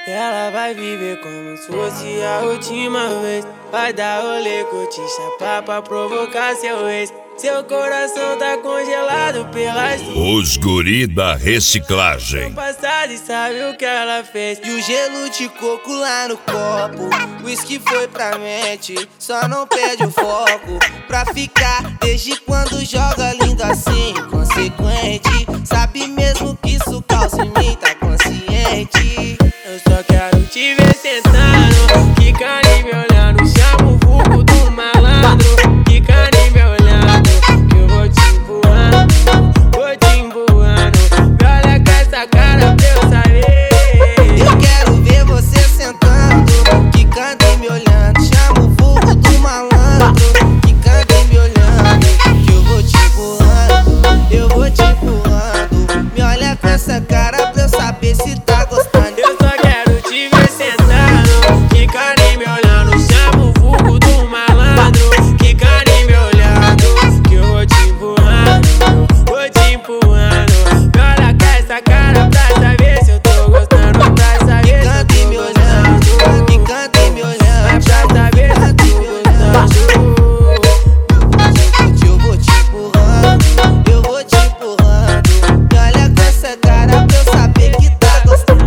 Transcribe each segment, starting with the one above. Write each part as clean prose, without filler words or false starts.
Ela vai viver como se fosse a última vez. Vai dar rolê, curtir, chapar pra provocar seu ex. Seu coração tá congelado pelas Os guri da reciclagem. passado e sabe o que ela fez. E o gelo de coco lá no copo, whisky foi pra mente, só não perde o foco. Pra ficar, desde quando joga lindo assim, consequente. Sabe mesmo que isso causa em mim, tá consciente. Eu só quero te ver sentando, quicando e me olhando. Chama o vulgo do malandro, quicando e me olhando. Que eu vou te empurrando, vou te empurrando. Me olha com essa cara pra eu saber. Eu quero ver você sentando, quicando e me olhando. Chama o vulgo do malandro, quicando e me olhando. Que eu vou te empurrando, eu vou te empurrando. Me olha com essa cara pra eu saber se tá gostando. Eu só quero te ver sentando, quicando e me olhando. Chama o vulgo do malandro, quicando e me olhando. Que eu vou te empurrando, vou te empurrando. Me olha com essa cara pra saber se eu tô gostando. Pra saber se eu Quicando e tô me gostando. olhando, quicando e me olhando. Pra saber se eu tô gostando. Eu vou te empurrando, eu vou te empurrando. Me olha com essa cara pra eu saber que tá gostando.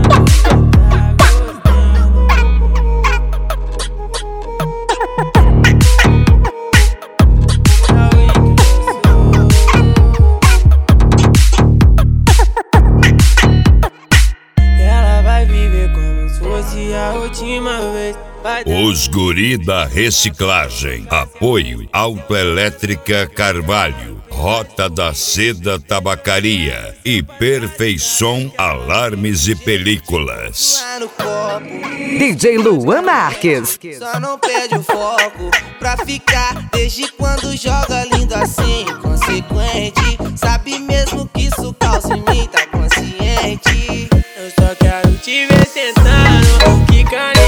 Ela vai viver como se fosse a última vez. Vai dar Os guri da reciclagem. Apoio Autoelétrica Carvalho, Rota da Seda Tabacaria e Perfeição Alarmes e Películas. Lá no copo, DJ Luan Marques. só não perde o foco. Pra ficar, desde quando joga lindo assim, consequente. Sabe mesmo que isso causa em mim, tá consciente. Eu só quero te ver sentando, quicando